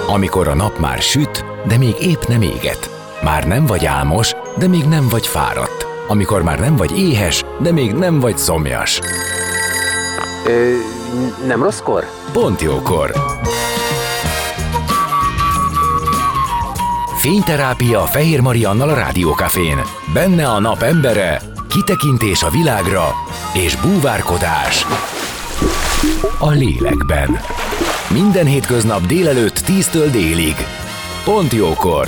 Amikor a nap már süt, de még épp nem éget. Már nem vagy álmos, de még nem vagy fáradt. Amikor már nem vagy éhes, de még nem vagy szomjas. Nem rosszkor? Pont jókor. Fényterápia Fehér Mariannal a Rádiókafén. Benne a nap embere, kitekintés a világra és búvárkodás a lélekben. Minden hétköznap délelőtt 10-től délig. Pont jókor.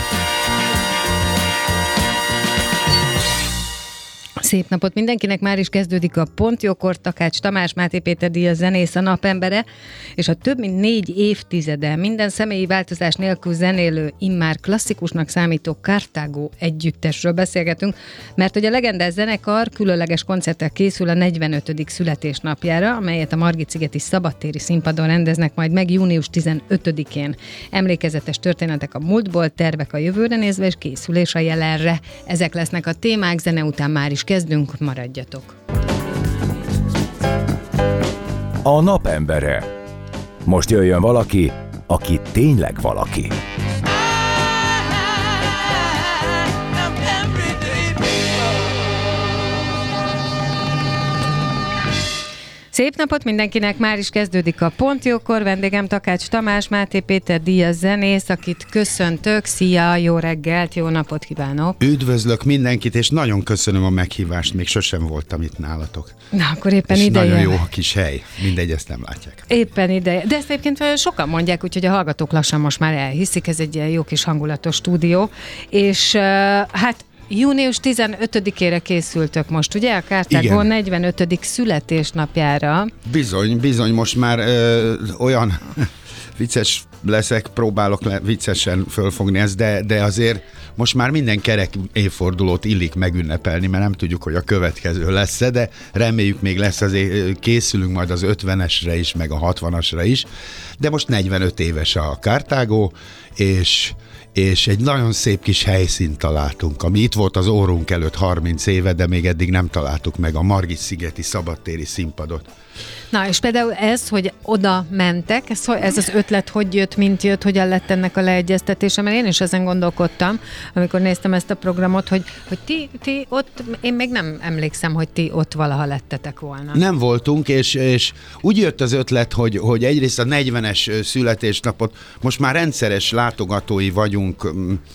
Szép napot mindenkinek, már is kezdődik a Pont jókor. Takács Tamás, Máté Péter díjas zenész, a napembere, és a több mint 4 évtizede minden személyi változás nélkül zenélő, immár klasszikusnak számító Carthago együttesről beszélgetünk, mert hogy a legendás zenekar különleges koncerttel készül a 45. születésnapjára, amelyet a Margit-szigeti szabadtéri színpadon rendeznek majd meg június 15-én. Emlékezetes történetek a múltból, tervek a jövőre nézve, és készülés a jelenre. Ezek lesznek a témák, zene után már is kezdünk, maradjatok. A napembere. Most jöjjön valaki, aki tényleg valaki. Szép napot mindenkinek, már is kezdődik a Pont jókor. Vendégem Takács Tamás, Máté Péter díjas zenész, akit köszöntök. Szia, jó reggelt, jó napot kívánok! Üdvözlök mindenkit, és nagyon köszönöm a meghívást, még sosem voltam itt nálatok. Na, akkor éppen és ideje. Nagyon jó a kis hely, mindegy, ezt nem látják. Éppen ideje. De ezt egyébként sokan mondják, úgyhogy a hallgatók lassan most már elhiszik, ez egy ilyen jó kis hangulatos stúdió. És hát június 15-ére készültök most, ugye? A Carthago 45. születésnapjára. Bizony, most már olyan vicces leszek, próbálok viccesen fölfogni ezt, de azért most már minden kerek évfordulót illik megünnepelni, mert nem tudjuk, hogy a következő lesz, de reméljük még lesz, azért készülünk majd az 50-esre is, meg a 60-asra is, de most 45 éves a Carthago, és egy nagyon szép kis helyszínt találtunk, ami itt volt az órunk előtt 30 éve, de még eddig nem találtuk meg a Margit-szigeti szabadtéri színpadot. Na, és például ez, hogy oda mentek, ez az ötlet hogy jött, mint jött, hogyan lett ennek a leegyeztetése, mert én is ezen gondolkodtam, amikor néztem ezt a programot, hogy ti ott, én még nem emlékszem, hogy ti ott valaha lettetek volna. Nem voltunk, és úgy jött az ötlet, hogy egyrészt a 40-es születésnapot most már rendszeres látogatói vagyunk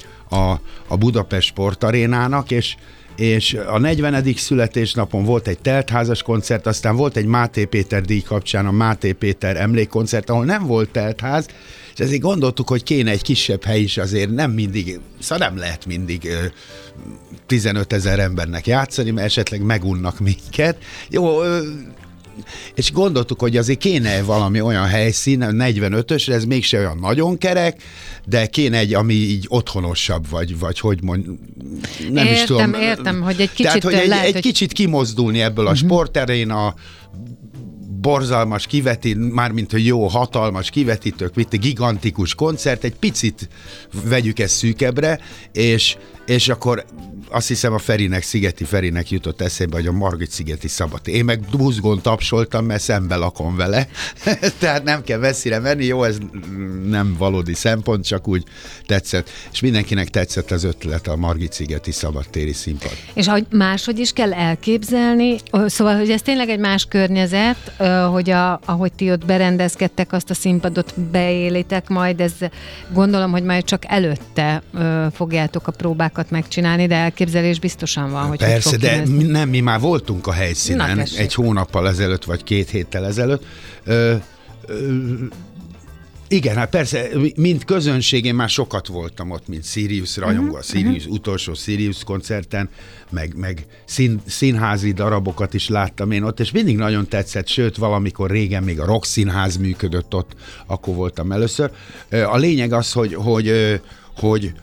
a Budapest Sportarénának, és a 40. születésnapon volt egy teltházas koncert, aztán volt egy Máté Péter díj kapcsán a Máté Péter emlékkoncert, ahol nem volt teltház, és ezért gondoltuk, hogy kéne egy kisebb hely is, azért nem mindig, szóval nem lehet mindig 15 000 embernek játszani, mert esetleg megunnak minket. Jó, és gondoltuk, hogy azért kéne valami olyan helyszín, 45-ös, ez mégse olyan nagyon kerek, de kéne egy, ami így otthonosabb, vagy hogy nem is tudom. Értem, hogy egy kicsit tehát, hogy egy kicsit kimozdulni ebből a sportaréna, borzalmas mármint hogy jó, hatalmas kivetítők, gigantikus koncert, egy picit vegyük ezt szűkebbre, és akkor azt hiszem a Szigeti Ferinek jutott eszébe, hogy a Margit-szigeti szabadtéri. Én meg buzgón tapsoltam, mert szembe lakom vele, tehát nem kell messzire menni, jó, ez nem valódi szempont, csak úgy tetszett. És mindenkinek tetszett az ötlet, a Margit-szigeti szabadtéri színpad. És ahogy máshogy is kell elképzelni, szóval, hogy ez tényleg egy más környezet, hogy ahogy ti ott berendezkedtek, azt a színpadot beélitek majd, ez gondolom, hogy majd csak előtte fogjátok a próbákat megcsinálni, de elképzelés biztosan van, hogy persze, hogy de nem, mi már voltunk a helyszínen egy hónappal ezelőtt, vagy 2 héttel ezelőtt. Igen, hát persze, mint közönség, én már sokat voltam ott, mint Sirius rajongó, a Sirius, utolsó Sirius koncerten, meg színházi darabokat is láttam én ott, és mindig nagyon tetszett, sőt, valamikor régen még a Rock Színház működött ott, akkor voltam először. A lényeg az, hogy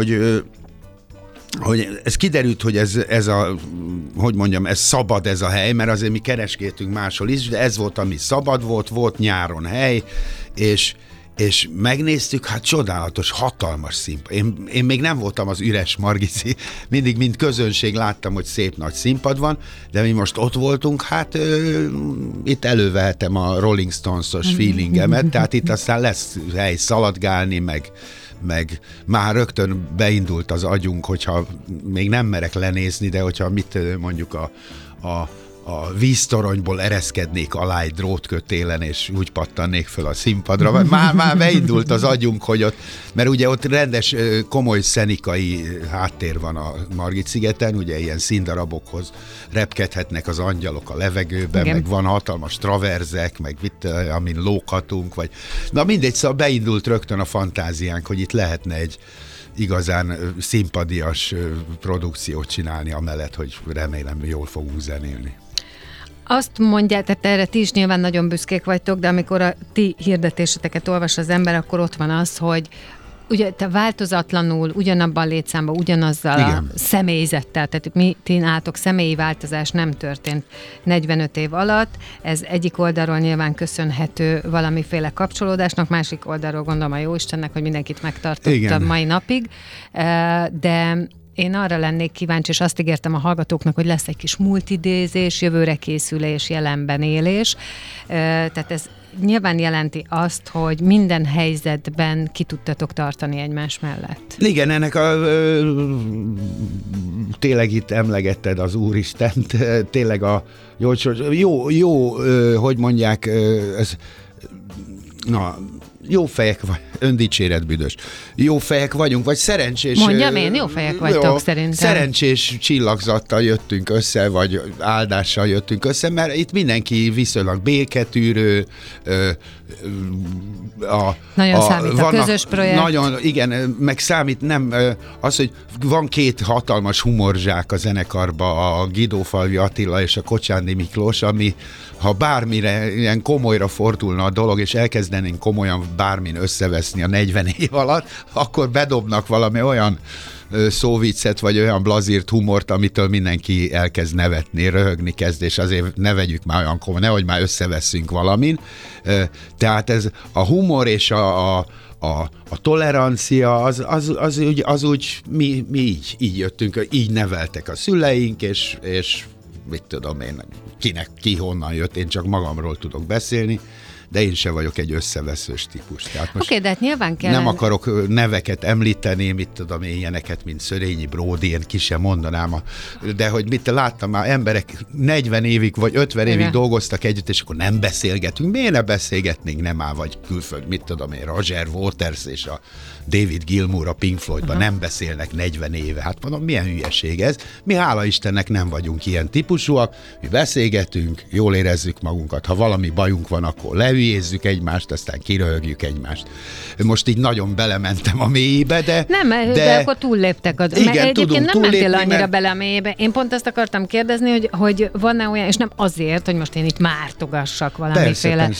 ez kiderült, hogy ez szabad ez a hely, mert azért mi keresgéltünk máshol is, de ez volt, ami szabad volt nyáron hely, és megnéztük, hát csodálatos, hatalmas színpad. Én még nem voltam az üres Margit, mindig mint közönség láttam, hogy szép nagy színpad van, de mi most ott voltunk, hát itt elővehetem a Rolling Stones-os feelingemet, tehát itt aztán lesz hely szaladgálni, meg már rögtön beindult az agyunk, hogyha még nem merek lenézni, de hogyha mondjuk a víztoronyból ereszkednék alá egy drótkötélen, és úgy pattannék föl a színpadra. Már beindult az agyunk, hogy ott, mert ugye ott rendes, komoly szenikai háttér van a Margit-szigeten, ugye ilyen színdarabokhoz repkedhetnek az angyalok a levegőben, igen, meg van hatalmas traverzek, meg amin lóghatunk, vagy... Na mindegy, szóval beindult rögtön a fantáziánk, hogy itt lehetne egy igazán színpadias produkciót csinálni, amellett, hogy remélem jól fogunk zenélni. Azt mondják, tehát erre ti is nyilván nagyon büszkék vagytok, de amikor a ti hirdetéseteket olvas az ember, akkor ott van az, hogy ugye te változatlanul, ugyanabban a létszámban, ugyanazzal igen, a személyzettel, tehát ti nálatok személyi változás nem történt 45 év alatt. Ez egyik oldalról nyilván köszönhető valamiféle kapcsolódásnak, másik oldalról gondolom a Jóistennek, hogy mindenkit megtartott a mai napig, de én arra lennék kíváncsi, és azt ígértem a hallgatóknak, hogy lesz egy kis múltidézés, jövőre készülés, jelenben élés. Tehát ez nyilván jelenti azt, hogy minden helyzetben ki tudtatok tartani egymás mellett. Igen, ennek tényleg itt emlegetted az Úristent, tényleg jó, hogy mondják, jó fejek vagy, öndicséret büdös. Jó fejek vagyunk, vagy szerencsés... Mondjam én, jó fejek vagytok szerintem. Szerencsés csillagzattal jöttünk össze, vagy áldással jöttünk össze, mert itt mindenki viszonylag béketűrő, nagyon számít a közös projekt. Nagyon, igen, meg számít nem az, hogy van két hatalmas humorzsák a zenekarba, a Guidófalvi Attila és a Kocsándi Miklós, ami ha bármire ilyen komolyra fordulna a dolog, és elkezdenénk komolyan bármin összeveszni a 40 év alatt, akkor bedobnak valami olyan szóviccet, vagy olyan blazírt humort, amitől mindenki elkezd nevetni, röhögni kezd, és azért ne vegyük már olyan komoly, nehogy már összevesszünk valamin. Tehát ez a humor és a tolerancia, az úgy mi így jöttünk, így neveltek a szüleink, és mit tudom én, ki honnan jött, én csak magamról tudok beszélni, de én se vagyok egy összeveszős típus. Oké, de hát nyilván kell. Nem akarok neveket említeni, mit tudom én, ilyeneket, mint Szörényi Bródi, én ki sem mondanám, de hogy láttam már emberek 40 évig vagy 50 évig dolgoztak együtt, és akkor nem beszélgetünk. Miért ne beszélgetnénk, nem áll, vagy külföld, mit tudom én, Roger Waters és a David Gilmour a Pink Floydban nem beszélnek 40 éve. Hát mondom, milyen hülyeség ez. Mi hála Istennek nem vagyunk ilyen típusúak, mi beszélgetünk, jól érezzük magunkat. Ha valami bajunk van, akkor lehülyézzük egymást, aztán kiröhögjük egymást. Most így nagyon belementem a mélyébe, de... Nem, de akkor túlléptek. Igen, egyébként nem mentél annyira bele a mélyébe. Én pont ezt akartam kérdezni, hogy van-e olyan, és nem azért, hogy most én itt mártogassak valamiféle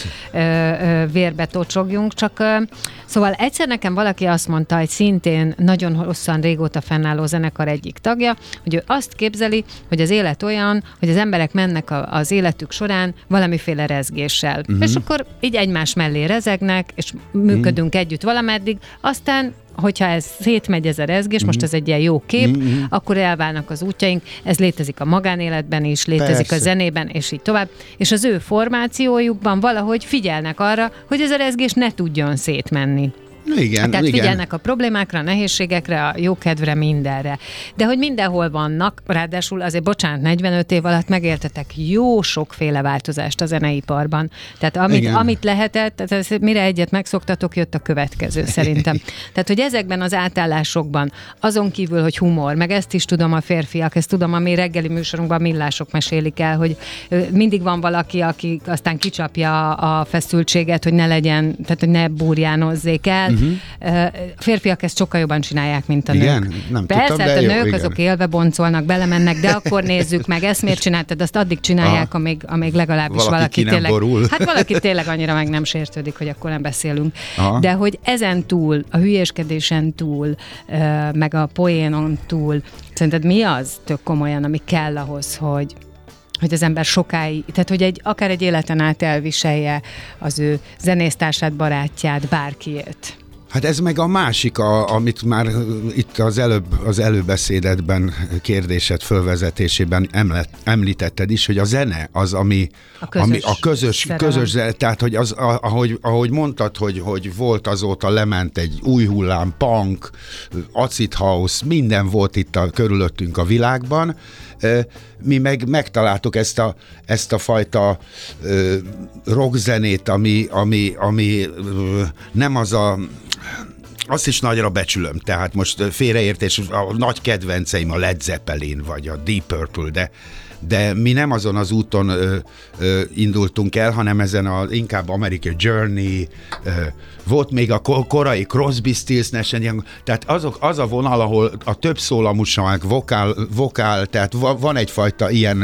vérbe tocsogjunk, csak szóval egyszer nekem valaki azt mondta, hogy szintén nagyon hosszan régóta fennálló zenekar egyik tagja, hogy ő azt képzeli, hogy az élet olyan, hogy az emberek mennek az életük során valamiféle rezgéssel. És akkor így egymás mellé rezegnek, és működünk együtt valameddig, aztán hogyha ez szétmegy ez a rezgés, most ez egy ilyen jó kép, akkor elválnak az útjaink, ez létezik a magánéletben is, létezik a zenében, és így tovább, és az ő formációjukban valahogy figyelnek arra, hogy ez a rezgés ne tudjon szétmenni. Igen, tehát figyelnek a problémákra, a nehézségekre, a jókedvre, mindenre. De hogy mindenhol vannak, ráadásul azért, bocsánat, 45 év alatt megéltetek jó sokféle változást a zeneiparban. Tehát amit lehetett, tehát mire egyet megszoktatok, jött a következő szerintem. Tehát, hogy ezekben az átállásokban, azon kívül, hogy humor, meg ezt is tudom a férfiak, ezt tudom, a mi reggeli műsorunkban millások mesélik el, hogy mindig van valaki, aki aztán kicsapja a feszültséget, hogy ne legyen, tehát hogy ne burjánozzék el. Férfiak ezt sokkal jobban csinálják, mint a nők. Nem persze, tudtam, hát a nők jó, azok élve boncolnak, belemennek, de akkor nézzük meg, ezt miért csináltad, azt addig csinálják, amíg legalábbis valaki tényleg... Hát valaki tényleg annyira meg nem sértődik, hogy akkor nem beszélünk. De hogy ezen túl, a hülyéskedésen túl, meg a poénon túl, szerinted mi az tök komolyan, ami kell ahhoz, hogy az ember sokáig, tehát hogy akár egy életen át elviselje az ő zenésztársát, barátját, bárkiét. Hát ez meg a másik, amit már itt az előbeszédedben, kérdésed fölvezetésében említetted is, hogy a zene az, ami a közös zene, tehát hogy az, ahogy mondtad, hogy volt azóta lement egy új hullám, punk, acid house, minden volt itt körülöttünk a világban, mi megtaláltuk ezt a fajta rockzenét, ami nem az azt is nagyra becsülöm, tehát most félreértés, a nagy kedvenceim a Led Zeppelin vagy a Deep Purple, de mi nem azon az úton indultunk el, hanem ezen inkább American Journey, volt még a korai Crosby, Stills, Nash & Young, tehát az a vonal, ahol a több szólamúság, vokál, tehát van egyfajta ilyen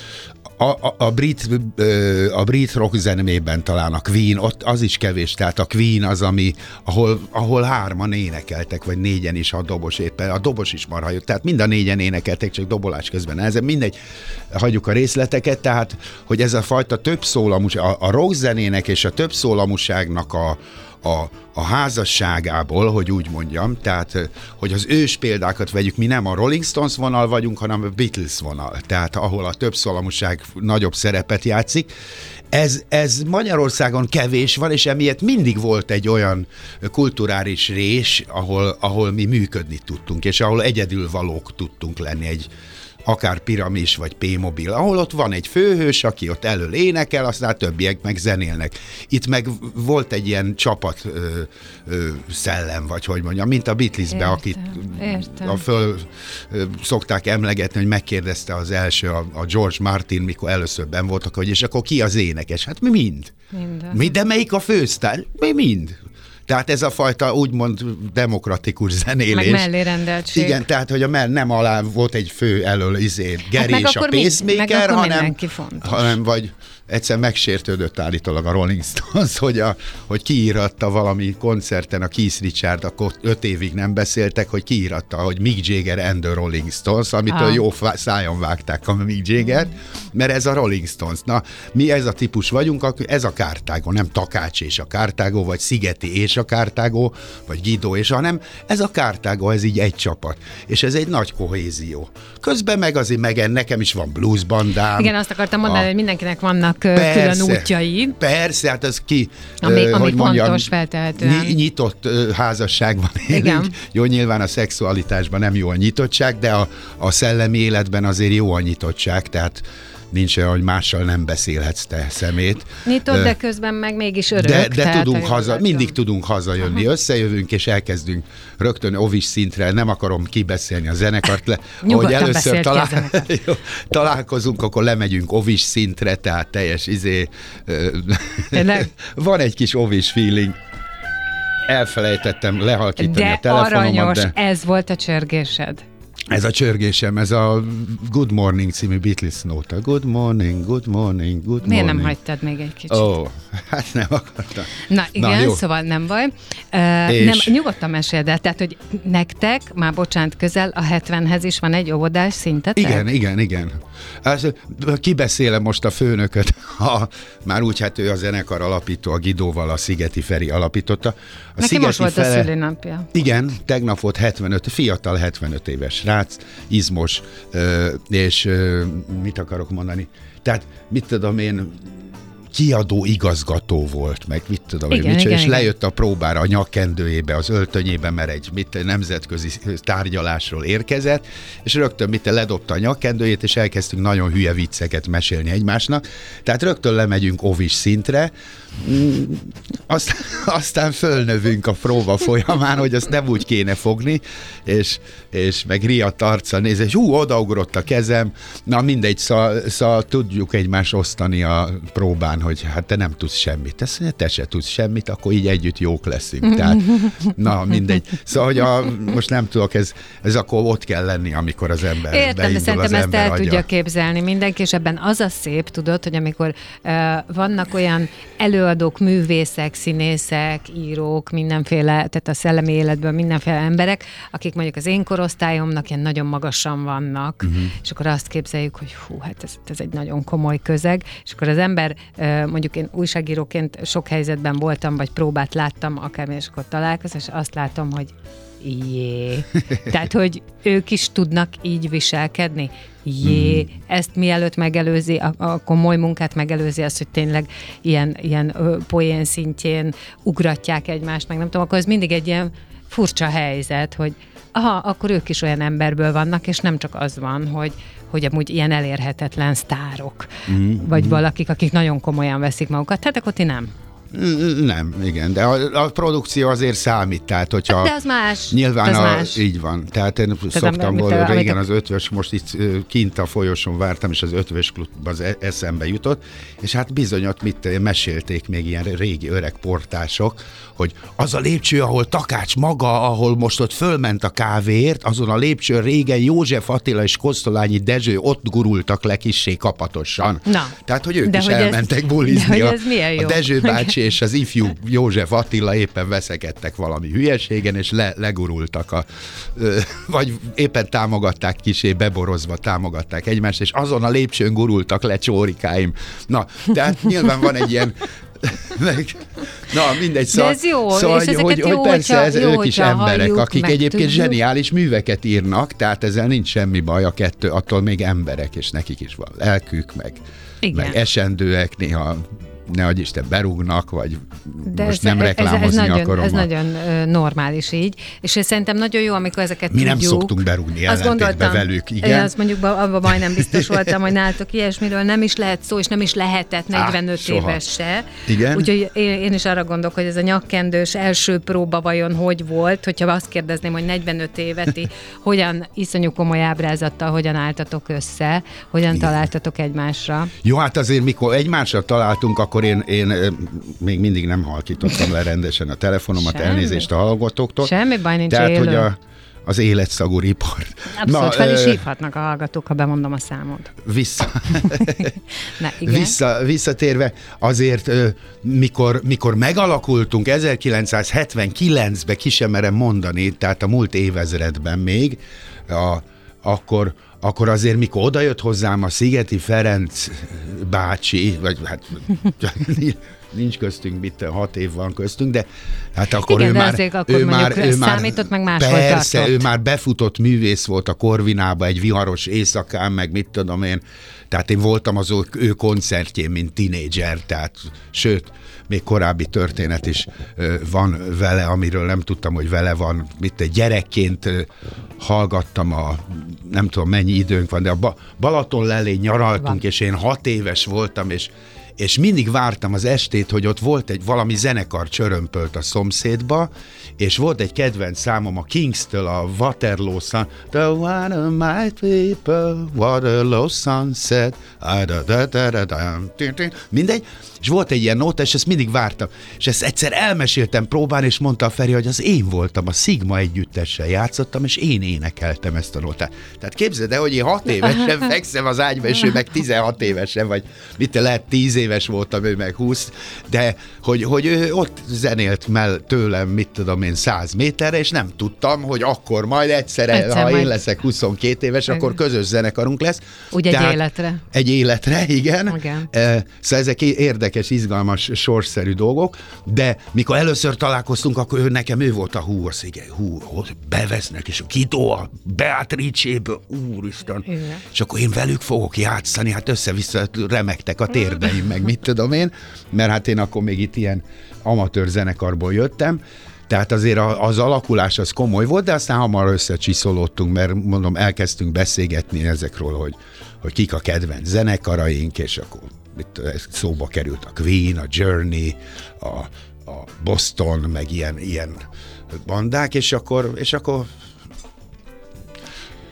a brit rock zenemében talán a Queen, ott az is kevés, tehát a Queen az, ahol hárman énekeltek, vagy négyen is, ha a dobos éppen, a dobos is marha jött, tehát mind a négyen énekeltek, csak dobolás közben. Ez mindegy, hagyjuk a részleteket, tehát, hogy ez a fajta több szólamúság, a rock zenének és a több szólamúságnak a házasságából, hogy úgy mondjam, tehát, hogy az ős példákat vegyük, mi nem a Rolling Stones vonal vagyunk, hanem a Beatles vonal, tehát ahol a többszólamúság nagyobb szerepet játszik. Ez Magyarországon kevés van, és emiatt mindig volt egy olyan kulturális rés, ahol mi működni tudtunk, és ahol egyedülvalók tudtunk lenni, akár Piramis vagy P-mobil, ahol ott van egy főhős, aki ott elől énekel, aztán többiek meg zenélnek. Itt meg volt egy ilyen csapat szellem, vagy hogy mondjam, mint a Beatlesbe, akit szokták emlegetni, hogy megkérdezte az első a George Martin, mikor először benn voltak, hogy és akkor ki az énekes? Hát mi mind. De melyik a fősztár? Mi mind. Tehát ez a fajta úgymond demokratikus zenélés. Meg mellérendeltség. Igen, tehát hogy nem alá volt egy fő elől Geri és a pacemaker, hanem vagy egyszer megsértődött állítólag a Rolling Stones, hogy kiíratta valami koncerten a Keith Richard, akkor 5 évig nem beszéltek, hogy kiíratta, hogy Mick Jagger and the Rolling Stones, amitől jó szájon vágták a Mick Jaggert, mert ez a Rolling Stones. Na, mi ez a típus vagyunk, ez a Kártágó, nem Takács és a Kártágó, vagy Szigeti és a Kártágó, vagy Guido hanem ez a Kártágó, ez így egy csapat. És ez egy nagy kohézió. Közben meg azért nekem is van bluesbandám. Igen, azt akartam mondani, hogy mindenkinek vannak külön útjai. Persze, hát az ami fontos feltehetően. Nyitott házasságban élünk. Igen. Jó, nyilván a szexualitásban nem jó a nyitottság, de a szellemi életben azért jó a nyitottság, tehát nincs olyan, hogy mással nem beszélhetsz te szemét. Nyitott, de közben meg mégis örök. De tudunk mindig tudunk hazajönni. Aha. Összejövünk, és elkezdünk rögtön ovis szintre, nem akarom kibeszélni a zenekart. Ahogy először találkozunk, akkor lemegyünk ovis szintre, tehát teljes van egy kis ovis feeling. Elfelejtettem lehalkítani a telefonomat. De aranyos, ez volt a csörgésed. Ez a csörgésem, ez a Good Morning című Beatles nóta. Good morning, good morning, good morning. Miért nem hagytad még egy kicsit? Hát nem akartam. Na igen, szóval nem baj. Nem, nyugodtan meséld el, tehát, hogy nektek, már bocsánat, közel a 70-hez is van egy óvodás szintetek? Igen. Kibeszélem most a főnököt, már úgy, hát ő a zenekar alapító, a Guidóval a Szigeti Feri alapította. Neki most volt a szülinapja. Igen, tegnap volt 75, 75 éves srác, izmos, és mit akarok mondani? Tehát, mit tudom én, kiadó igazgató volt, meg mit tudom én, és lejött a próbára a nyakkendőjébe, az öltönyébe, mert egy nemzetközi tárgyalásról érkezett, és rögtön ledobta a nyakkendőjét, és elkezdtünk nagyon hülye vicceket mesélni egymásnak. Tehát rögtön lemegyünk ovis szintre, aztán fölnövünk a próba folyamán, hogy azt nem úgy kéne fogni, és meg riadt arccal néz, és odaugrott a kezem, na mindegy, szóval tudjuk egymást osztani a próbán, hogy hát te nem tudsz semmit. Azt mondja, te se tudsz semmit, akkor így együtt jók leszünk. Tehát, na mindegy. Szóval, hogy most nem tudok, ez akkor ott kell lenni, amikor az ember Értem, beindul, de szerintem az ezt ember el agya. tudja képzelni mindenki, és ebben az a szép, tudod, hogy amikor vannak olyan előadók, művészek, színészek, írók, mindenféle, tehát a szellemi életből mindenféle emberek, akik mondjuk az én korosztályomnak ilyen nagyon magasan vannak, és akkor azt képzeljük, hogy hú, hát ez egy nagyon komoly közeg, és akkor az ember, mondjuk én újságíróként sok helyzetben voltam, vagy próbát láttam, akármi, és akkor találkozom, és azt látom, hogy jé. Tehát, hogy ők is tudnak így viselkedni. Jé. Ezt mielőtt megelőzi, a komoly munkát megelőzi az, hogy tényleg ilyen poén szintjén ugratják egymást, meg nem tudom, akkor ez mindig egy ilyen furcsa helyzet, hogy akkor ők is olyan emberből vannak, és nem csak az van, hogy amúgy ilyen elérhetetlen sztárok, vagy valakik, akik nagyon komolyan veszik magukat. Hát akkor ti nem. Nem, igen, de a produkció azért számít, tehát hogyha... De az más. Nyilván az más. így van, tehát én szoktam volna régen az ötvös, most itt kint a folyosón vártam, és az ötvös klubban eszembe jutott, és hát bizony ott mesélték még ilyen régi öreg portások, hogy az a lépcső, ahol Takács maga, ahol most ott fölment a kávéért, azon a lépcsőn régen József Attila és Kosztolányi Dezső ott gurultak le kissé kapatosan. Na. Tehát, hogy ők de is hogy elmentek bulizni. De hogy ez milyen jó. A Dezső bácsi és az ifjú József Attila éppen veszekedtek valami hülyeségen, és legurultak, vagy éppen támogatták kisé, beborozva támogatták egymást, és azon a lépcsőn gurultak le csórikáim. Na, tehát nyilván van egy ilyen na, mindegy, szóval, ez jó, szóval és hogy jó, persze jó, ők is emberek, halljuk, akik egyébként tudjuk. zseniális műveket írnak, tehát ezzel nincs semmi baj, a kettő, attól még emberek, és nekik is van lelkük, meg esendőek, néha nehogy Isten berúgnak, vagy de most nem reklámozni akarom. Ez nagyon normális így, és ez szerintem nagyon jó, amikor ezeket mi tudjuk. Nem szoktunk berúgni ellentétbe velük, igen. Én azt mondjuk abban majdnem biztos voltam, hogy nálatok ilyesmiről nem is lehet szó, és nem is lehetett 45 éves se. Igen? Úgyhogy én is arra gondolok, hogy ez a nyakkendős első próba vajon hogy volt, hogyha azt kérdezném, hogy 45 éveti, hogyan iszonyú komoly ábrázattal, hogyan álltatok össze, hogyan találtatok egymásra. Jó, hát azért mikor egymásra találtunk, akkor én még mindig nem halkítottam le rendesen a telefonomat, elnézést a hallgatóktól. Semmi baj, nincs tehát, élő. hogy az életszagú riport. Abszolút, fel is hívhatnak a hallgatók, ha bemondom a számot. Visszatérve, azért mikor megalakultunk 1979-ben, ki sem merem mondani, tehát a múlt évezredben még, akkor azért, mikor odajött hozzám a Szigeti Ferenc bácsi, vagy hát nincs köztünk, 6 év van köztünk, de hát akkor igen, ő már számított, meg máshol persze, tartott. ő már befutott művész volt a Korvinába egy viharos éjszakán, meg mit tudom én, tehát én voltam az ő koncertjén, mint tinédzser, tehát sőt, még korábbi történet is van vele, amiről nem tudtam, hogy vele van. Gyerekként hallgattam nem tudom mennyi időnk van, de a Balaton lelé nyaraltunk, és én 6 éves voltam, és mindig vártam az estét, hogy ott volt valami zenekar csörömpölt a szomszédba, és volt egy kedvenc számom a Kings-től, a Waterloo Sun, The Water My People, Waterloo Sunset, mindegy, és volt egy ilyen nóta, és ezt mindig vártam. És ezt egyszer elmeséltem próbán, és mondta a Feri, hogy az én voltam, a Sigma együttessel játszottam, és én énekeltem ezt a nótát. Tehát képzeld el, hogy én 6 évesen fekszem az ágyba, és ő meg 16 évesen, vagy lehet 10 éves voltam, ő meg 20, de hogy ő ott zenélt tőlem, mit tudom én, 100 méterre, és nem tudtam, hogy akkor majd egyszer ha én leszek 22 éves, akkor közös zenekarunk lesz. Úgy egy életre. Egy életre, igen. Szóval ezek érdekes, izgalmas, sorsszerű dolgok, de mikor először találkoztunk, akkor nekem ő volt a bevesznek, és a Kidó a Beatrice-ből, úristen, és akkor én velük fogok játszani, hát össze-vissza remegtek a térdeim, meg mit tudom én, mert hát én akkor még itt ilyen amatőr zenekarból jöttem, tehát azért az alakulás az komoly volt, de aztán hamar összecsiszolódtunk, mert mondom, elkezdtünk beszélgetni ezekről, hogy kik a kedvenc zenekaraink, és akkor szóba került a Queen, a Journey, a Boston, meg ilyen bandák, és akkor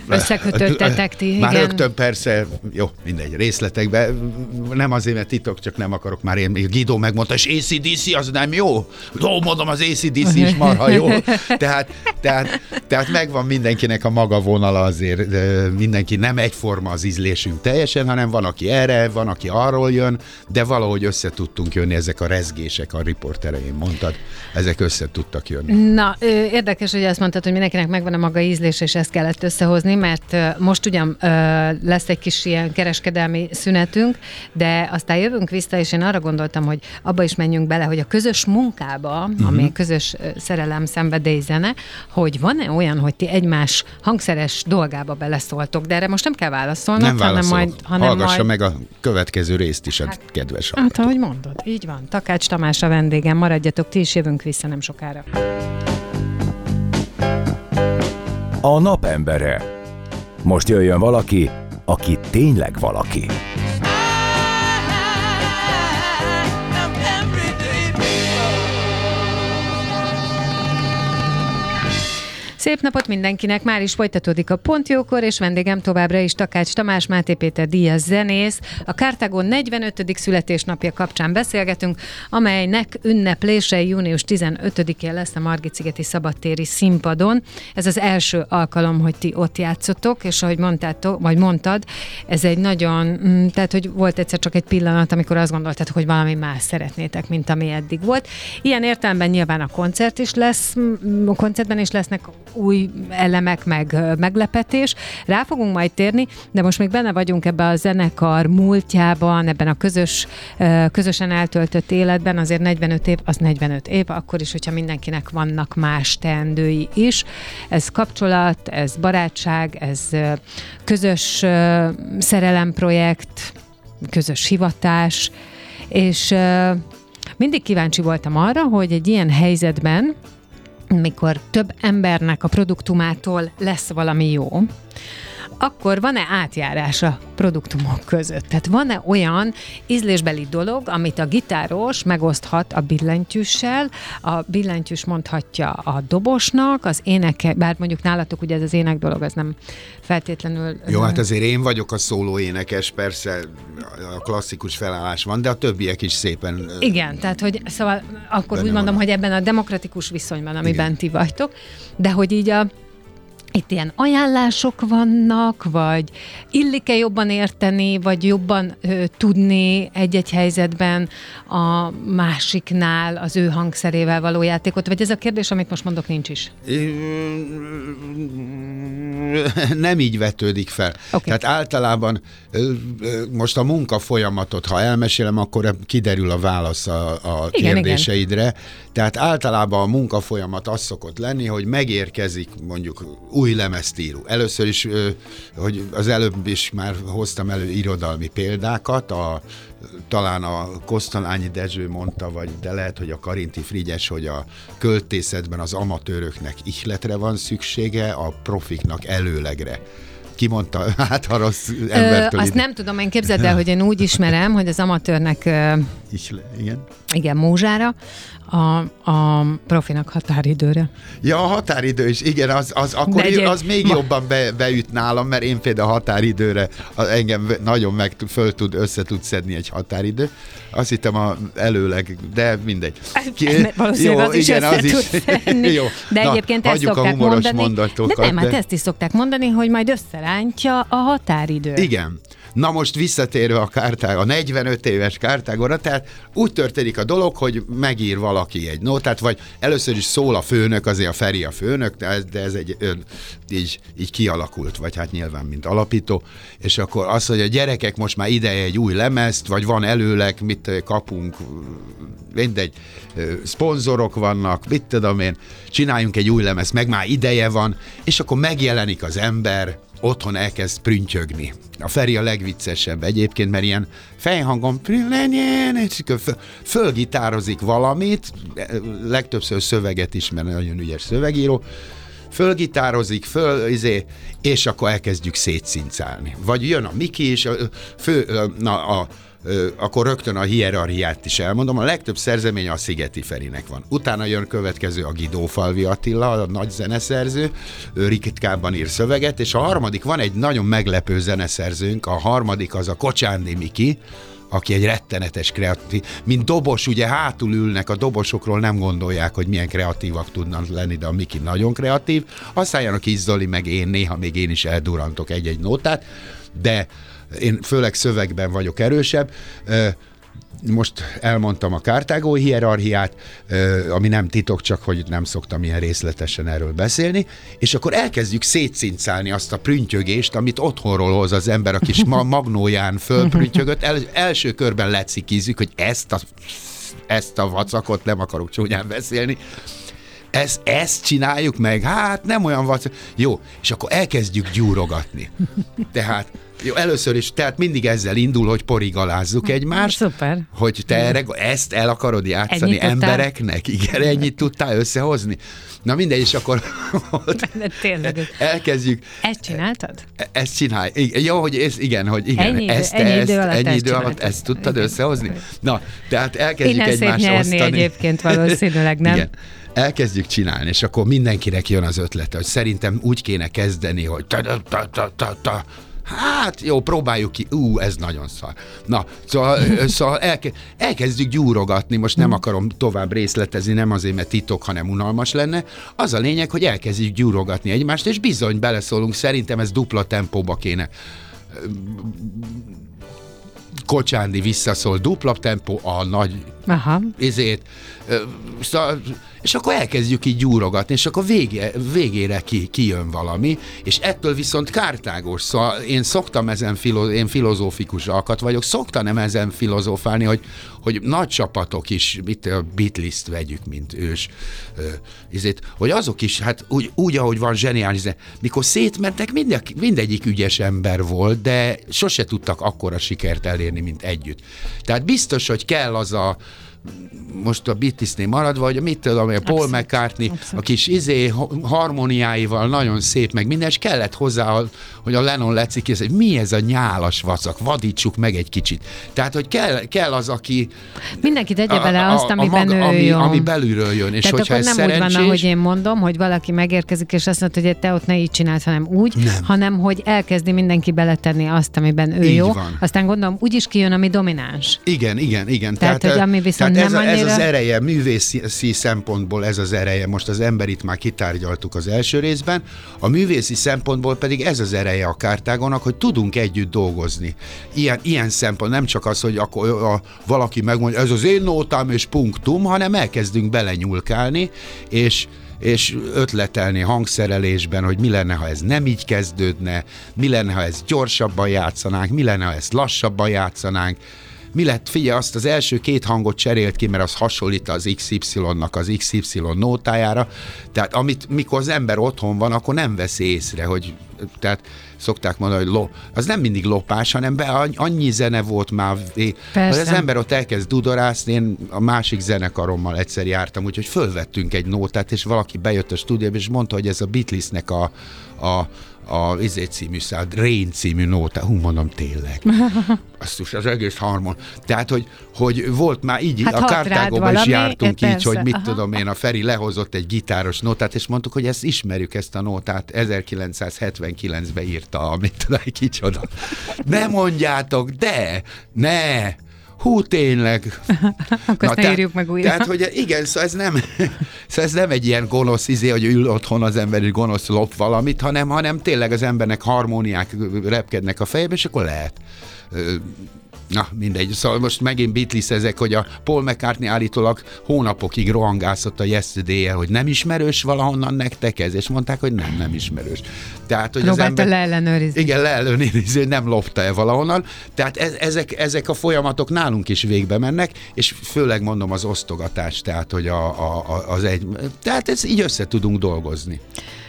összekötöttetek ti, Már igen. rögtön persze, jó, mindegy, részletekben, nem azért, mert titok, csak nem akarok már én. Guido megmondta, és AC/DC az nem jó? Jó, mondom, az AC/DC is marha jó. Tehát megvan mindenkinek a maga vonala azért, mindenki nem egyforma az ízlésünk teljesen, hanem van, aki erre, van, aki arról jön, de valahogy össze tudtunk jönni, ezek a rezgések, a riport elején mondtad, ezek össze tudtak jönni. Na, érdekes, hogy azt mondtad, hogy mindenkinek megvan a maga ízlés, és ezt kellett összehozni, mert most ugyan lesz egy kis ilyen kereskedelmi szünetünk, de aztán jövünk vissza, és én arra gondoltam, hogy abba is menjünk bele, hogy a közös munkába, ami közös szerelem, szenvedély, zene, hogy van-e olyan, hogy ti egymás hangszeres dolgába beleszóltok, de erre most nem kell válaszolnod, hanem Hallgassa majd... meg a következő részt is, kedves hallgató. Hát, ahogy mondod, így van. Takács Tamás a vendégem, maradjatok ti is, jövünk vissza nem sokára. A napembere. Most jöjjön valaki, aki tényleg valaki. Szép napot mindenkinek, már is folytatódik a Pontjókor, és vendégem továbbra is Takács Tamás, Máté Péter díjas zenész. A Carthago 45. születésnapja kapcsán beszélgetünk, amelynek ünneplése június 15-én lesz a Margit-szigeti szabadtéri színpadon. Ez az első alkalom, hogy ti ott játszotok, és ahogy mondtad, ez egy nagyon, tehát hogy volt egyszer csak egy pillanat, amikor azt gondoltátok, hogy valami más szeretnétek, mint ami eddig volt. Ilyen értelemben nyilván a koncertben is lesznek új elemek, meg meglepetés. Rá fogunk majd térni, de most még benne vagyunk ebben a zenekar múltjában, ebben a közösen eltöltött életben, azért 45 év, az 45 év, akkor is, hogyha mindenkinek vannak más teendői is. Ez kapcsolat, ez barátság, ez közös szerelemprojekt, közös hivatás, és mindig kíváncsi voltam arra, hogy egy ilyen helyzetben, mikor több embernek a produktumától lesz valami jó, akkor van-e átjárás a produktumok között? Tehát van-e olyan ízlésbeli dolog, amit a gitáros megoszthat a billentyűssel, a billentyűs mondhatja a dobosnak, az éneke, bár mondjuk nálatok ugye ez az ének dolog, az nem feltétlenül... Jó, hát azért én vagyok a szóló énekes, persze a klasszikus felállás van, de a többiek is szépen... Igen, tehát hogy szóval akkor úgy mondom, hogy ebben a demokratikus viszonyban, amiben ti vagytok, de hogy így itt ilyen ajánlások vannak, vagy illik-e jobban érteni, vagy jobban tudni egy-egy helyzetben a másiknál az ő hangszerével való játékot? Vagy ez a kérdés, amit most mondok, nincs is? Nem így vetődik fel. Okay. Tehát általában most a munka folyamatot, ha elmesélem, akkor kiderül a válasz a kérdéseidre. Igen. Tehát általában a munka folyamat az szokott lenni, hogy megérkezik mondjuk új lemezt író. Először is, hogy az előbb is már hoztam elő irodalmi példákat, talán a Kosztolányi Dezső mondta, de lehet, hogy a Karinti Frigyes, hogy a költészetben az amatőröknek ihletre van szüksége, a profiknak előlegre. Ki mondta? Hát ha rossz embertől azt nem tudom, én képzeld el, hogy én úgy ismerem, hogy az amatőrnek igen, múzsára, a profinak határidőre. Ja, a határidő is, igen, az még jobban beüt nálam, mert én például a határidőre engem nagyon össze tud szedni egy határidő. Azt hittem előleg, de mindegy. Valószínűleg jó, az is össze tud szedni. Jó. De egyébként ezt szokták mondani. De nem, hát ezt is szokták mondani, hogy majd összerántja a határidő. Igen. Na most visszatérve a 45 éves Carthagóra, tehát úgy történik a dolog, hogy megír valaki egy nótát, vagy először is szól a főnök, azért a Feri a főnök, de ez így kialakult, vagy hát nyilván mint alapító, és akkor azt, hogy a gyerekek most már ideje egy új lemezt, vagy van előleg, mit kapunk, mindegy, szponzorok vannak, mit tudom én, csináljunk egy új lemezt, meg már ideje van, és akkor megjelenik az ember, otthon elkezd prüntjögni. A Feri a legviccesebb egyébként, mert ilyen fejhangon fölgitározik valamit, legtöbbször szöveget is, mert nagyon ügyes szövegíró, fölgitározik, és akkor elkezdjük szétszincálni. Vagy jön a Miki, és a akkor rögtön a hierarchiát is elmondom. A legtöbb szerzemény a Szigeti Ferinek van. Utána jön következő a Guidó-Falvi Attila, a nagy zeneszerző, ő ritkában ír szöveget, és a harmadik, van egy nagyon meglepő zeneszerzőnk, a harmadik az a Kocsándi Miki, aki egy rettenetes kreatív, mint dobos, ugye hátul ülnek, a dobosokról nem gondolják, hogy milyen kreatívak tudnak lenni, de a Miki nagyon kreatív. Aztán jön a Kis Zoli, meg én, néha még én is eldurantok egy-egy nótát, de én főleg szövegben vagyok erősebb. Most elmondtam a Kartágói hierarchiát, ami nem titok, csak hogy nem szoktam ilyen részletesen erről beszélni, és akkor elkezdjük szétszincálni azt a prüntjögést, amit otthonról hoz az ember a kis magnóján fölprüntjögött. Első körben lecikizzük, hogy ezt a vacakot nem akarok csúnyán beszélni, ezt csináljuk meg, hát nem olyan vacak. Jó, és akkor elkezdjük gyúrogatni. Tehát jó, először is, tehát mindig ezzel indul, hogy porigalázzuk egymást. Szuper. Hogy te ezt el akarod játszani embereknek? Igen, ennyit tudtál összehozni? Na mindegy, és akkor elkezdjük. Ezt csináltad? Ezt csinálj. Jó, hogy igen, hogy igen. Ennyi idő alatt ezt tudtad összehozni? Na, tehát elkezdjük egymást osztani. Egyébként valószínűleg nem. Igen. Elkezdjük csinálni, és akkor mindenkinek jön az ötlete, hogy szerintem úgy kéne kezdeni, hogy hát jó, próbáljuk ki, ez nagyon szar. Na, szóval elkezdjük gyúrogatni, most nem akarom tovább részletezni, nem azért, mert titok, hanem unalmas lenne. Az a lényeg, hogy elkezdjük gyúrogatni egymást, és bizony beleszólunk, szerintem ez dupla tempóba kéne. Kocsándi visszaszól, dupla tempó, a nagy és akkor elkezdjük így gyúrogatni, és akkor végére kijön valami, és ettől viszont kártágos. Szóval én szoktam én filozófikus alkat vagyok, szoktam ezen filozófálni, hogy nagy csapatok is, a Beatles-t vegyük, mint ős, hogy azok is, hát úgy ahogy van zseniális, mikor szétmentek, mindegyik ügyes ember volt, de sose tudtak akkora sikert elérni, mint együtt. Tehát biztos, hogy kell az a most a Beatlesnél maradva, hogy mit tudom, a Paul McCartney a kis harmóniáival nagyon szép, meg minden, és kellett hozzá, hogy a Lennon lecikés, hogy mi ez a nyálas vacak, vadítsuk meg egy kicsit. Tehát, hogy kell az, aki mindenki tegye bele azt, amiben ő jó. Ami belülről jön, és tehát hogyha ez nem szerencsés... úgy van, ahogy én mondom, hogy valaki megérkezik, és azt mondja, hogy te ott ne így csináld, hanem úgy, hanem hogy elkezdi mindenki beletenni azt, amiben ő így jó. Van. Aztán gondolom, úgy is kijön, ami domináns. Igen. Tehát, hogy ami viszont tehát nem annyira... ez az ereje, művészi szempontból ez az ereje. Most az emberit már kitárgyaltuk az első részben, a művészi szempontból pedig ez az ereje a Kártágónak, hogy tudunk együtt dolgozni. Ilyen szempont, nem csak az, hogy akkor valaki megmondja, ez az én nótám és punktum, hanem elkezdünk belenyúlkálni, és ötletelni hangszerelésben, hogy mi lenne, ha ez nem így kezdődne, mi lenne, ha ezt gyorsabban játszanánk, mi lenne, ha ezt lassabban játszanánk, mi lett, figyelj, azt az első két hangot cserélt ki, mert az hasonlít az XY-nak az XY nótájára, tehát mikor az ember otthon van, akkor nem veszi észre, hogy tehát szokták mondani, hogy az nem mindig lopás, hanem annyi zene volt már, hogy az ember ott elkezd dudorászni, én a másik zenekarommal egyszer jártam, úgyhogy fölvettünk egy nótát, és valaki bejött a stúdióba, és mondta, hogy ez a Beatlesnek a című Rain című nóta. Mondom, tényleg. Az egész harmon. Tehát, hogy volt már így, hát a Kártágóban is jártunk így, hogy mit tudom én, a Feri lehozott egy gitáros nótát, és mondtuk, hogy ezt ismerjük, ezt a nótát, 1979-ben írta, amit tudom, kicsoda. Ne mondjátok, ne! Hú, tényleg. Akkor ezt ne írjuk meg újra. Tehát, hogy igen, szóval ez nem egy ilyen gonosz hogy ül otthon az ember, és gonosz lop valamit, hanem tényleg az embernek harmóniák repkednek a fejében, és akkor lehet. Na, mindegy. Szóval most megint Beatles ezek, hogy a Paul McCartney állítólag hónapokig rohangászott a Yesterday-el, hogy nem ismerős valahonnan nektek ez, és mondták, hogy nem ismerős. Tehát, hogy az ember... leellenőrizni. Igen, leellenőrizni, hogy nem lopta-e valahonnan. Tehát ezek a folyamatok nálunk is végbe mennek, és főleg mondom az osztogatás, tehát, hogy az egy... Tehát így össze tudunk dolgozni.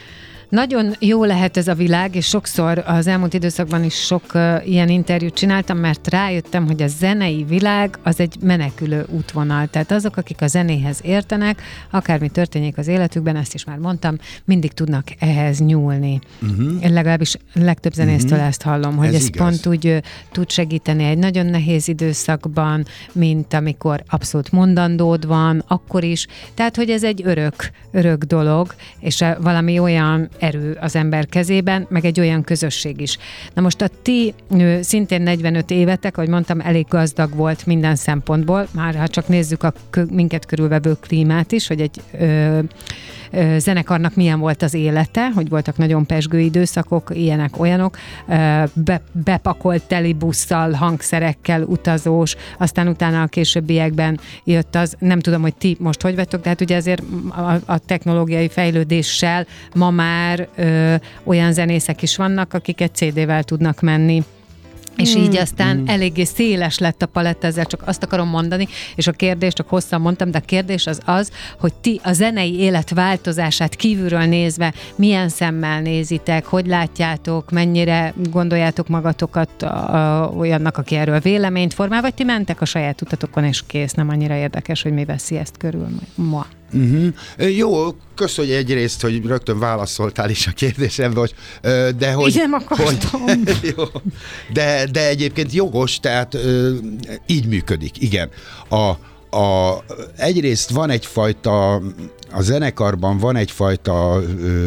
Nagyon jó lehet ez a világ, és sokszor az elmúlt időszakban is sok ilyen interjút csináltam, mert rájöttem, hogy a zenei világ az egy menekülő útvonal. Tehát azok, akik a zenéhez értenek, akármi történjék az életükben, ezt is már mondtam, mindig tudnak ehhez nyúlni. Én legalábbis legtöbb zenésztől ezt hallom, hogy ez pont úgy tud segíteni egy nagyon nehéz időszakban, mint amikor abszolút mondandód van, akkor is. Tehát, hogy ez egy örök dolog, és valami olyan erő az ember kezében, meg egy olyan közösség is. Na most a ti szintén 45 évetek, ahogy mondtam, elég gazdag volt minden szempontból, már ha csak nézzük a minket körülvevő klímát is, hogy egy zenekarnak milyen volt az élete, hogy voltak nagyon pezsgő időszakok, ilyenek, olyanok, bepakolt teli busszal, hangszerekkel utazós, aztán utána a későbbiekben jött az, nem tudom, hogy ti most hogy vagytok, de hát ugye azért a technológiai fejlődéssel ma már olyan zenészek is vannak, akik egy CD-vel tudnak menni. És így aztán eléggé széles lett a paletta, ezzel csak azt akarom mondani, és a kérdés, csak hosszan mondtam, de a kérdés az, hogy ti a zenei élet változását kívülről nézve milyen szemmel nézitek, hogy látjátok, mennyire gondoljátok magatokat olyannak, aki erről véleményt formál, vagy ti mentek a saját utatokon, és kész, nem annyira érdekes, hogy mi veszi ezt körül ma. Jó, köszönj egyrészt, hogy rögtön válaszoltál is a kérdésembe, de hogy... Igen, akartam. Jó, de egyébként jogos, tehát így működik, igen. Egyrészt van egyfajta, a zenekarban van egyfajta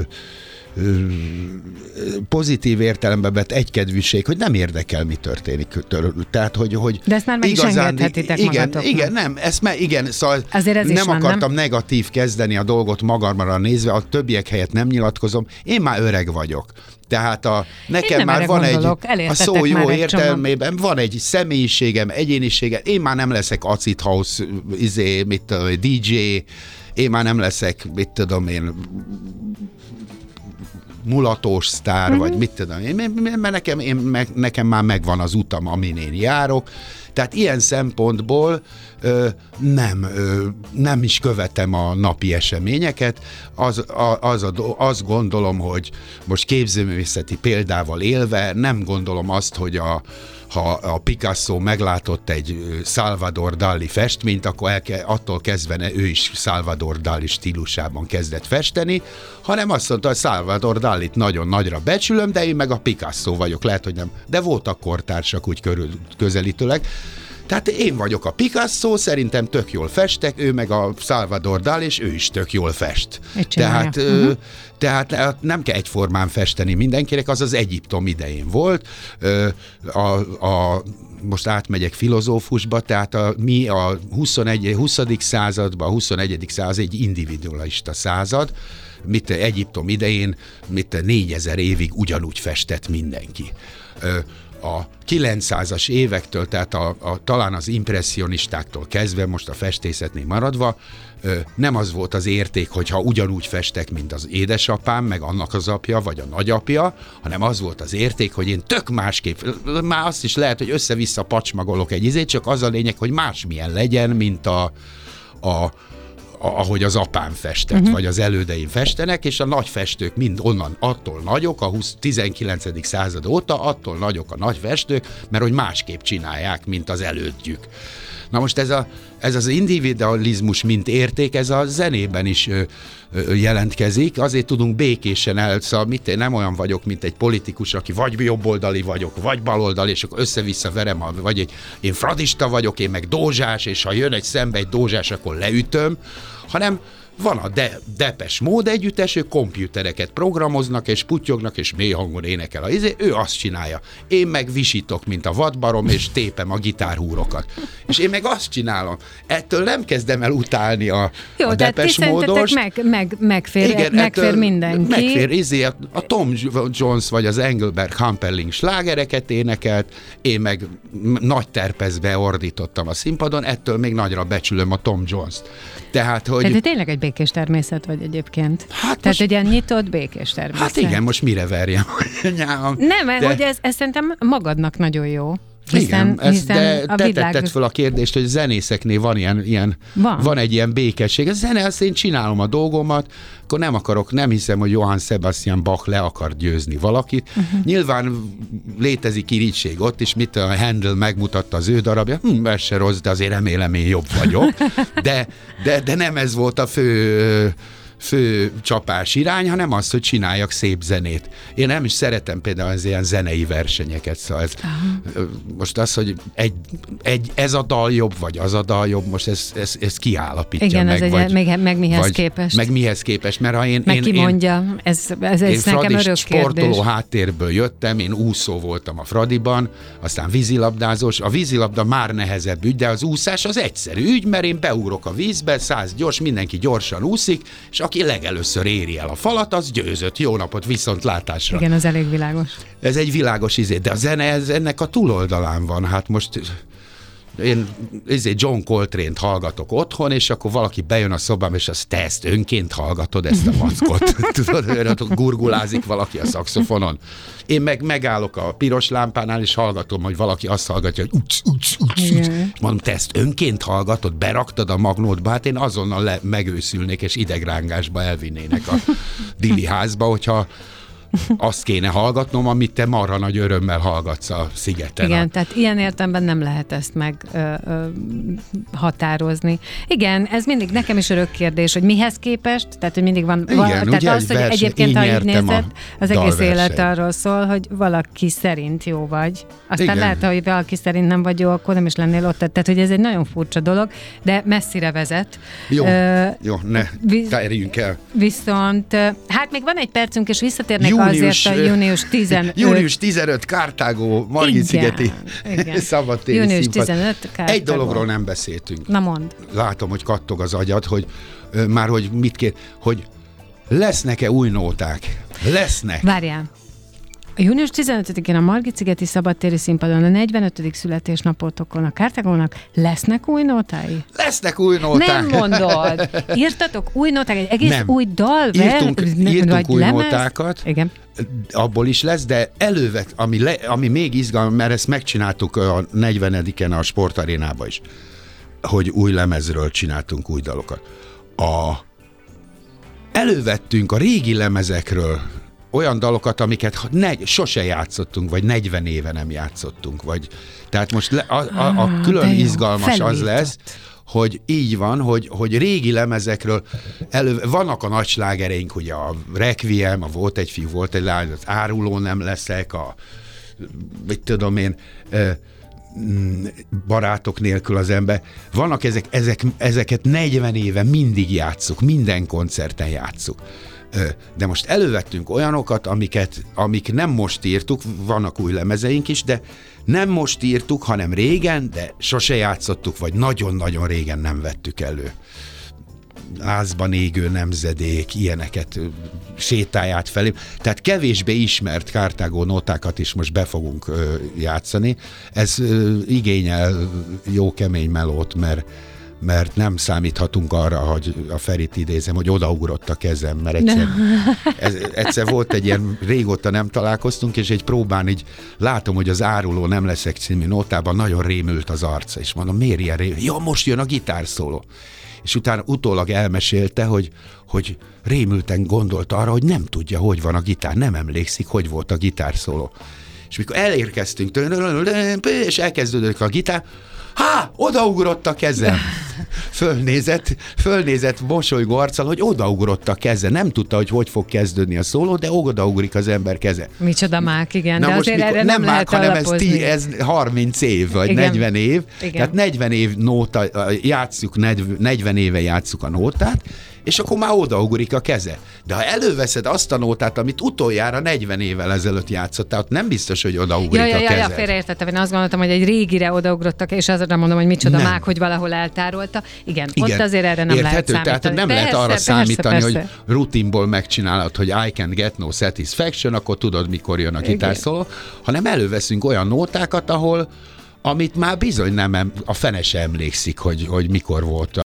pozitív értelemben vett egykedvűség, hogy nem érdekel, mi történik. Tehát, hogy de ezt már meg igazán, is engedhetitek magatoknak. Igen, nem, szóval nem akartam negatív kezdeni a dolgot magamra nézve, a többiek helyett nem nyilatkozom, én már öreg vagyok. Tehát nekem már van a szó jó értelmében, van egy személyiségem, egyéniségem, én már nem leszek acid house, DJ, én már nem leszek, mit tudom én, mulatós sztár, vagy mit tudom én, mert nekem már megvan az utam, amin én járok. Tehát ilyen szempontból nem is követem a napi eseményeket. Azt gondolom, hogy most képzőművészeti példával élve nem gondolom azt, hogy ha a Picasso meglátott egy Salvador Dali festményt, akkor attól kezdve ő is Salvador Dali stílusában kezdett festeni, hanem azt mondta, hogy Salvador Dalit nagyon nagyra becsülöm, de én meg a Picasso vagyok, lehet, hogy nem. De voltak kortársak úgy közelítőleg. Tehát én vagyok a Picasso, szerintem tök jól festek, ő meg a Salvador Dali, és ő is tök jól fest. Tehát nem kell egyformán festeni mindenkinek, az Egyiptom idején volt. Most átmegyek filozófusba, tehát mi a 20. században, a 21. század egy individualista század, Egyiptom idején 4000 évig ugyanúgy festett mindenki. A 900-as évektől, tehát talán az impresszionistáktól kezdve, most a festészetnél maradva, nem az volt az érték, hogyha ugyanúgy festek, mint az édesapám, meg annak az apja, vagy a nagyapja, hanem az volt az érték, hogy én tök másképp, már azt is lehet, hogy össze-vissza pacsmagolok egy izét, csak az a lényeg, hogy másmilyen legyen, mint ahogy az apám festett, vagy az elődeim festenek, és a nagy festők mind onnan attól nagyok, a 19. század óta attól nagyok a nagy festők, mert hogy másképp csinálják, mint az elődjük. Na most ez az individualizmus, mint érték, ez a zenében is jelentkezik, azért tudunk békésen szóval nem olyan vagyok, mint egy politikus, aki vagy jobboldali vagyok, vagy baloldali, és akkor össze-vissza verem, vagy én fradista vagyok, én meg dózsás, és ha jön szembe egy dózsás, akkor leütöm, hanem van a Depeche Mode együttes, ők komputereket programoznak, és puttyognak, és mély hangon énekel ő azt csinálja. Én meg visítok, mint a vadbarom, és tépem a gitárhúrokat. És én meg azt csinálom. Ettől nem kezdem el utálni a Depeche Mode-ost. Megfér mindenki. Megfér, a Tom Jones vagy az Engelbert Humperdinck slágereket énekelt, én meg nagy terpezbe ordítottam a színpadon, ettől még nagyra becsülöm a Tom Jones-t. Tehát tényleg egy békés természet vagy egyébként. Hát tehát egy ilyen nyitott, békés természet. Hát igen, most mire verjem? Nem, hogy ez szerintem magadnak nagyon jó. Hiszen de a te világ... tetted föl a kérdést, hogy zenészeknél van egy ilyen békesség. A zene, azt én csinálom a dolgomat, akkor nem hiszem, hogy Johann Sebastian Bach le akar győzni valakit. Nyilván létezik irigység ott is, mit a Handel megmutatta az ő darabja, ez se rossz, de azért remélem én jobb vagyok. De nem ez volt a fő csapás irány, hanem az, hogy csináljak szép zenét. Én nem is szeretem például az ilyen zenei versenyeket, szóval most az, hogy ez a dal jobb, vagy az a dal jobb, most ez kiállapítja igen, meg. Igen, meg mihez képest. Meg mihez képest, mert ha én... Meg ki mondja, ez nekem örök sportoló kérdés. háttérből jöttem, én úszó voltam a Fradiban, aztán vízilabdázós. A vízilabda már nehezebb ügy, de az úszás az egyszerű ügy, mert én beugrok a vízbe, 100 gyors, mindenki gyorsan úszik, és aki legelőször éri el a falat, az győzött. Jó napot, viszontlátásra. Igen, az elég világos. Ez egy világos de a zene ennek a túloldalán van. Hát most én John Coltrane-t hallgatok otthon, és akkor valaki bejön a szobám, és te ezt önként hallgatod, ezt a mackot. Tudod, gurgulázik valaki a szaxofonon. Én meg megállok a piros lámpánál, és hallgatom, hogy valaki azt hallgatja, hogy mondom, te ezt önként hallgatod, beraktad a magnótba, hát én azonnal megőszülnék, és idegrángásba elvinnének a Dili házba, hogyha azt kéne hallgatnom, amit te marha nagy örömmel hallgatsz a szigeten. Igen, tehát ilyen értelemben nem lehet ezt határozni. Igen, ez mindig nekem is örök kérdés, hogy mihez képest, tehát hogy mindig van, igen, tehát az, hogy egyébként, ha így nézed, az egész élet arról szól, hogy valaki szerint jó vagy. Aztán igen. Lehet, hogy valaki szerint nem vagy jó, akkor nem is lennél ott. Tehát, hogy ez egy nagyon furcsa dolog, de messzire vezet. Jó, ne tárjunk el. Viszont, hát még van egy percünk, és visszatérnék azért a június 15. Június 15, Kartágó, Margit-szigeti szabadtéri június színpad. 15, Kartágó. Egy dologról nem beszéltünk. Na mondd. Látom, hogy kattog az agyad, hogy már hogy mit kér, hogy lesznek-e új nóták? Lesznek. Várjál. A június 15-én a Margit-szigeti szabadtéri színpadon a 45. születésnapotokon a Kartágónak lesznek új nótái? Lesznek új nóták. Nem mondod. Írtatok új nóták, egy egész nem. új dal? Írtunk új nótákat. Igen. Abból is lesz, de elővet, ami még izgalmas, mert ezt megcsináltuk a 40-en a Sportarénába is, hogy új lemezről csináltunk új dalokat. Elővettünk a régi lemezekről olyan dalokat, amiket sose játszottunk, vagy 40 éve nem játszottunk, vagy tehát most a külön izgalmas az lesz, hogy így van, hogy régi lemezekről vannak a nagy slágereink, ugye a Requiem, Volt egy fiú, volt egy lány, az Áruló nem leszek, mit tudom én, Barátok nélkül az ember. Vannak ezeket 40 éve mindig játsszuk, minden koncerten játsszuk. De most elővettünk olyanokat, amik nem most írtuk, vannak új lemezeink is, de nem most írtuk, hanem régen, de sose játszottuk, vagy nagyon-nagyon régen nem vettük elő. Lázban égő nemzedék, ilyeneket sétáját felé. Tehát kevésbé ismert Kartágó nótákat is most be fogunk játszani. Ez igényel jó kemény melót, mert nem számíthatunk arra, hogy a Ferit idézem, hogy odaugrott a kezem, mert egyszer volt egy ilyen, régóta nem találkoztunk, és egy próbán így látom, hogy az Áruló nem leszek című nótában nagyon rémült az arca, és mondom, miért ilyen rémült? Ja, most jön a gitárszóló. És utólag elmesélte, hogy rémülten gondolt arra, hogy nem tudja, hogy van a gitár, nem emlékszik, hogy volt a gitárszóló. És mikor elérkeztünk, és elkezdődött a gitár, odaugrott a kezem. Fölnézett mosolygó arccal, hogy odaugrott a keze. Nem tudta, hogy fog kezdődni a szóló, de odaugrik az ember keze. Micsoda mák, igen. Na de most azért erre nem lehet hanem alapozni. ez 30 év, vagy igen. 40 év. Igen. Tehát 40 év nóta, játsszuk, 40 éve játsszuk a nótát, és akkor már odaugrik a keze. De ha előveszed azt a nótát, amit utoljára 40 évvel ezelőtt játszottál, ott nem biztos, hogy odaugrik a kezed. Ja, félreértettem. Én azt gondoltam, hogy egy régire odaugrottak, és azra mondom, hogy micsoda mák, hogy valahol eltárolta. Igen, ott azért erre nem lehet számítani. Tehát nem lehet arra számítani, hogy rutinból megcsinálod, hogy I can get no satisfaction, akkor tudod, mikor jön a gitárszóló, hanem előveszünk olyan nótákat, amit már bizony nem a fene se emlékszik, hogy mikor volt